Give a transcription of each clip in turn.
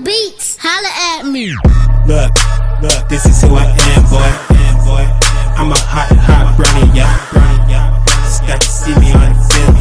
Beats, holla at me. Look, this is who I am, boy. I'm a hot brownie, yeah. Start to see me on the film.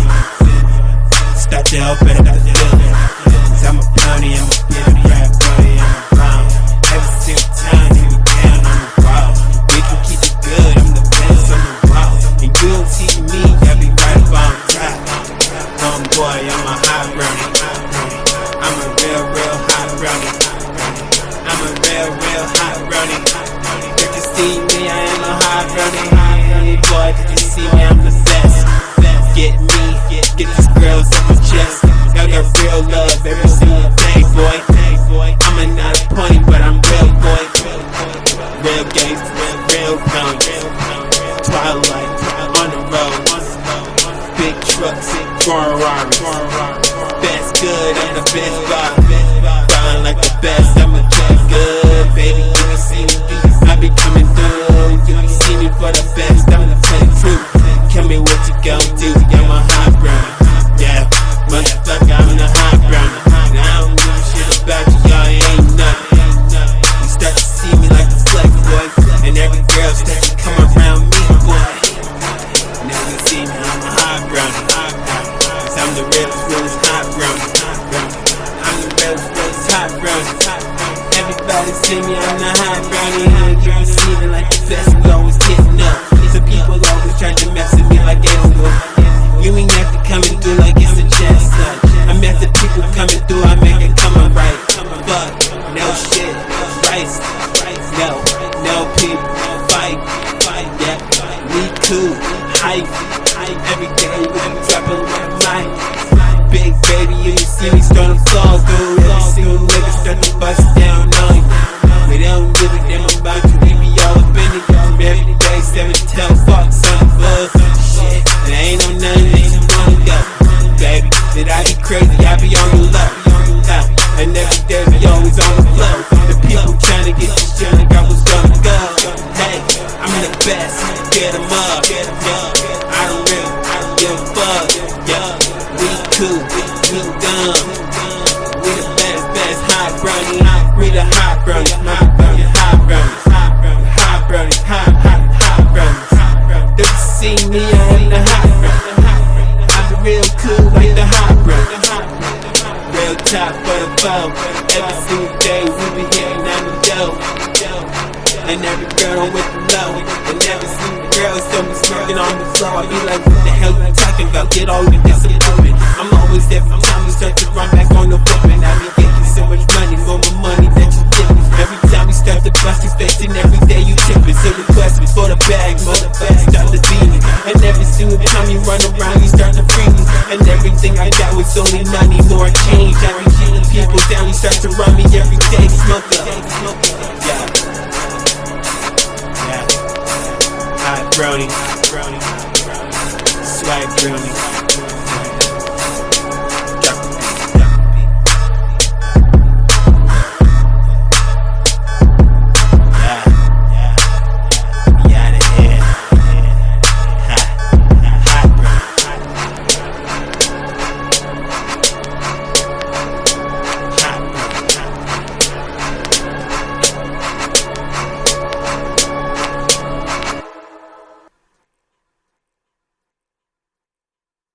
Start to open up the feeling. Cause I'm a brownie, I'm a beauty, rap brownie, I'm a brown. Every single time you were down on the wall. We can keep it good, I'm the best on the wall. And you don't see me, I be right up on top. Boy, I'm a hot brownie. I'm a real hot brownie. I'm a real hot brownie. Did you see me? I am a hot brownie. Boy, did you see me? I'm the best. Get me, get these girls off my chest. Y'all got real love every single day, boy. I'm a not a pony, but I'm real, boy. Real gangsta, real pounds. Twilight, on the road. Big trucks, Ferraris. Best good, I'm the best vibe. Flying like the best, I'm a good, baby. You can see me, I be coming through. You can see me for the best, I'm the truth. Tell me what you gon' do, I'm a hot brownie. Yeah, motherfucker, I'm the hot brownie. And I don't give a shit about you, y'all ain't nothing. You start to see me like a flex, boy. And every girl start to come around me, boy. Now you see me, I'm a hot brownie. Cause I'm the realest hot brownie. I'm the realest hot brownie. Everybody see me, I'm the hot brownie. You can see me like the best, we always getting up. Some people always try to mess with me like Esco. You ain't have to come and do like it's a chest. I met the people coming through, I make it come right. Fuck, no shit, rice. No people, fight, yeah. Me too, hype. Every day we dropping like mine. Big baby, you see me starting to fall, dude. Every single nigga start to bust down on you. We don't give a damn about you, we be all up in it. Every day, 7 tell fucks on the buzz. Shit, there ain't no nothing that you wanna go. Baby, did I be crazy? I be on the low. And every day we always on the flow. The people trying to get this shit like I was gonna go. Hey, I'm the best, get 'em up. I don't give a fuck. Yeah, we cool, we dumb. We the best hot brownie. We the hot brownie, hot brownie. Hot brownie, hot brownie. Don't you see me? I am the hot brownie. I be real cool like the hot brownie. Real top for the foe. Every single day we be hitting on the dough. And every girl I'm with the low. And every single girl still be smirking on the floor. I be like, what the hell you talking about? Get all the disappointment. I'm always every time we start to run back on the woman. I be getting so much money, more money that you give me. Every time we start to bust, you facing every day you tipping. So request me for the bag, motherfucker, start to beat me. And every single time you run around, you start to free me. And everything I got was only money, more change. I be keeping people down, you start to run me every day, smoke up. Yeah. Hot brownie, swag brownie.